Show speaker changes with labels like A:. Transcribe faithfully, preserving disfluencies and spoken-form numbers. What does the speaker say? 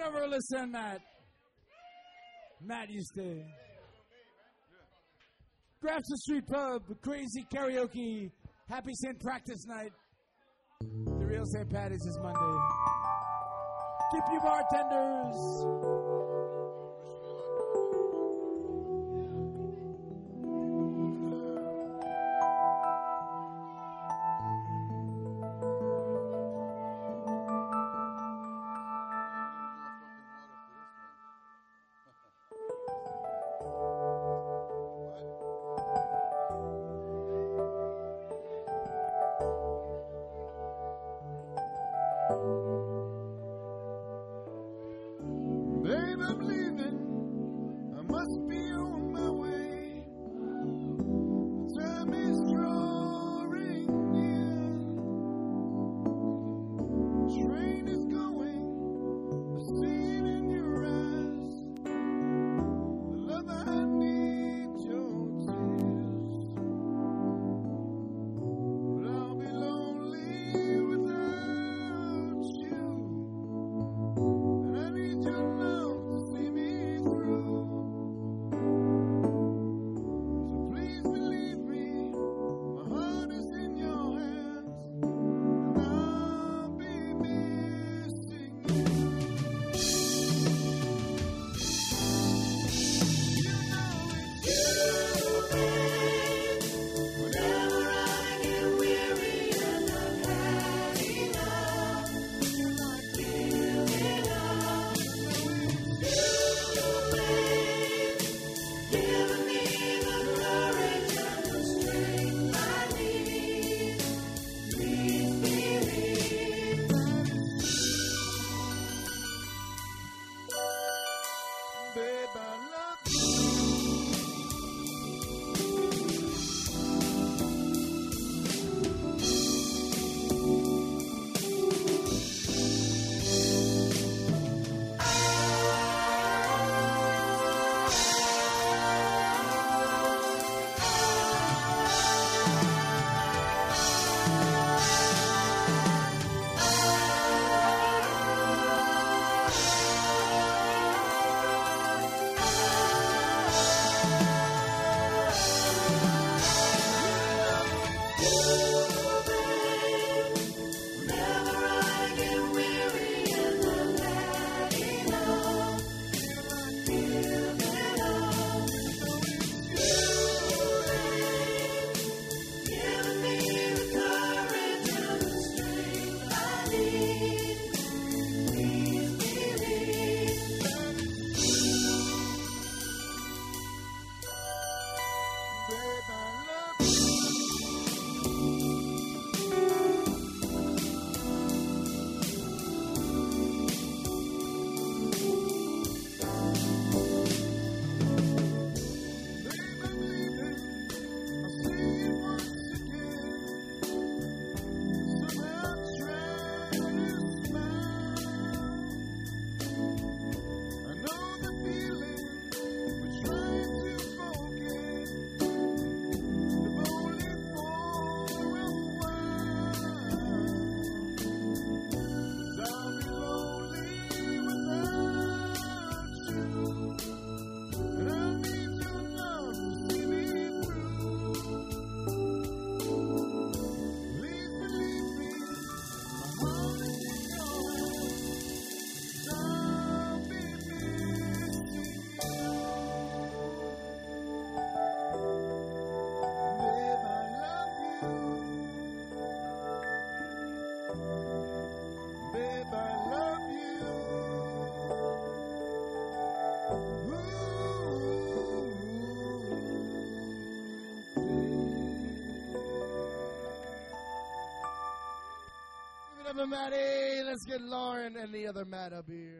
A: never listen, Matt. Matt used to. Grafton Street Pub, Crazy Karaoke, Happy Saint Practice Night. The real Saint Patty's is Monday. Tip you bartenders.
B: Babe, I'm leaving. I must be on my way. The time is drawing near. Train is going. I see it in your eyes. The love I need, your tears. But I'll be lonely without you. And I need your love.
A: Matty, let's get Lauren and the other Matt up here.